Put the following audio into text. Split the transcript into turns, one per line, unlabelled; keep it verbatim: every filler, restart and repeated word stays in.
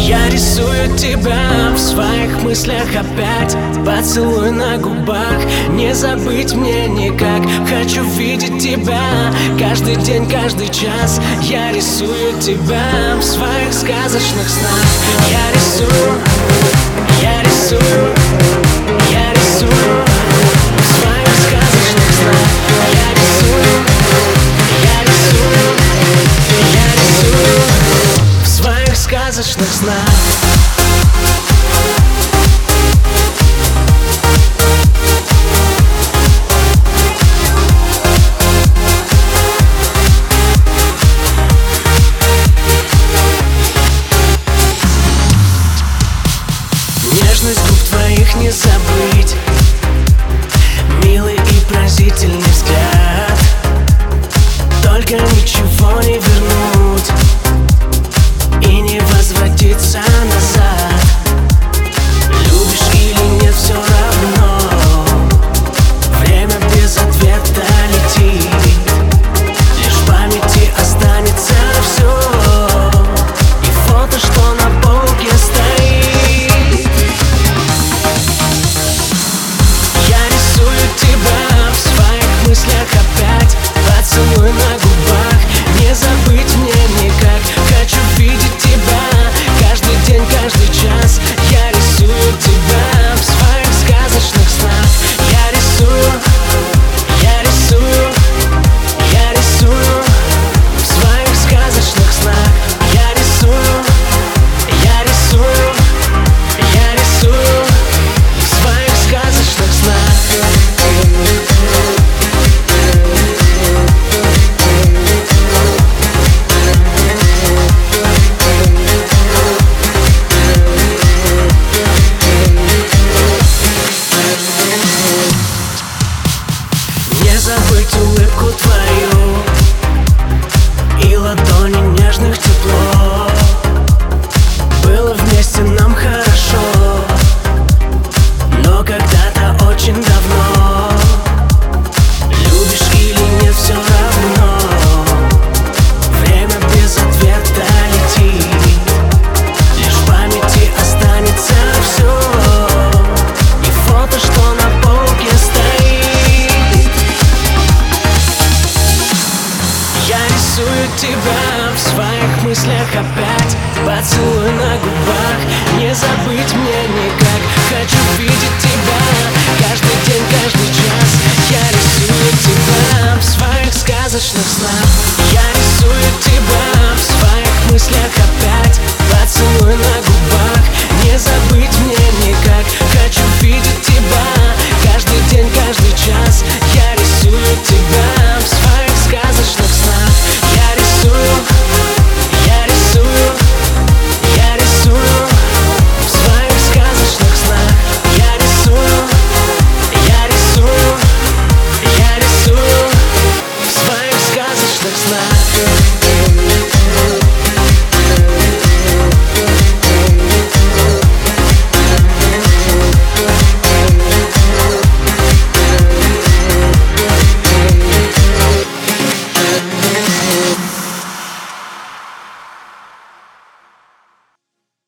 Я рисую тебя в своих мыслях опять. Поцелуй на губах, не забыть мне никак. Хочу видеть тебя каждый день, каждый час. Я рисую тебя в своих сказочных снах. Я рисую, я рисую, я рисую в своих сказочных снах. Я рисую, я рисую, я рисую в своих сказочных снах.